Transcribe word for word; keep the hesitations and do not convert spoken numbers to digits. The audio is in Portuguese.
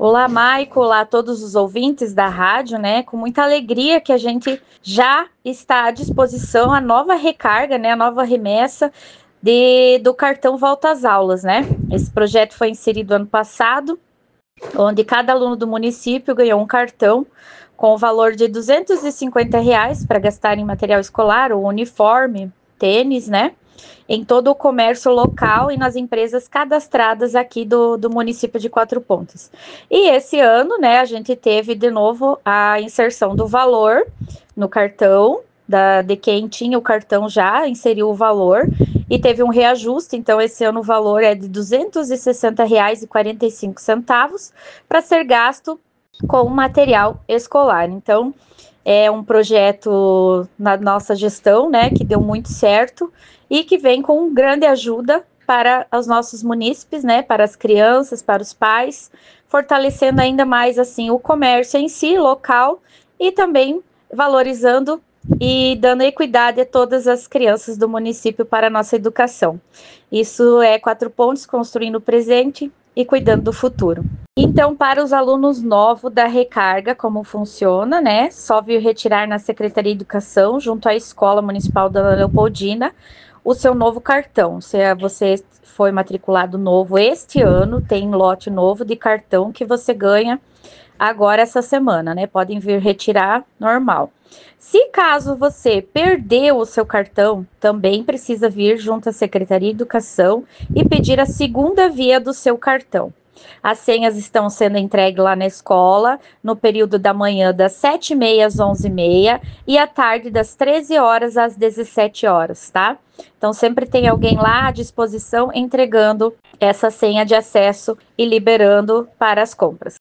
Olá, Maico, olá a todos os ouvintes da rádio, né? Com muita alegria que a gente já está à disposição a nova recarga, né? A nova remessa de, do cartão Volta às Aulas, né? Esse projeto foi inserido ano passado, onde cada aluno do município ganhou um cartão com o valor de duzentos e cinquenta reais para gastar em material escolar, ou uniforme, tênis, né? Em todo o comércio local e nas empresas cadastradas aqui do, do município de Quatro Pontas. E esse ano, né, a gente teve de novo a inserção do valor no cartão, da, de quem tinha o cartão já inseriu o valor, e teve um reajuste. Então esse ano o valor é de duzentos e sessenta reais e quarenta e cinco centavos para ser gasto com material escolar. Então é um projeto na nossa gestão, né, que deu muito certo e que vem com grande ajuda para os nossos munícipes, né, para as crianças, para os pais, fortalecendo ainda mais assim o comércio em si, local, e também valorizando e dando equidade a todas as crianças do município para a nossa educação. Isso é Quatro Pontos, construindo o presente e cuidando do futuro. Então, para os alunos novos da recarga, como funciona, né? Só vir retirar na Secretaria de Educação, junto à Escola Municipal da Leopoldina, o seu novo cartão. Se você foi matriculado novo este ano, tem lote novo de cartão que você ganha agora essa semana, né? Podem vir retirar normal. Se caso você perdeu o seu cartão, também precisa vir junto à Secretaria de Educação e pedir a segunda via do seu cartão. As senhas estão sendo entregues lá na escola, no período da manhã das sete e meia às onze e meia e à tarde das treze horas às dezessete horas, tá? Então sempre tem alguém lá à disposição entregando essa senha de acesso e liberando para as compras.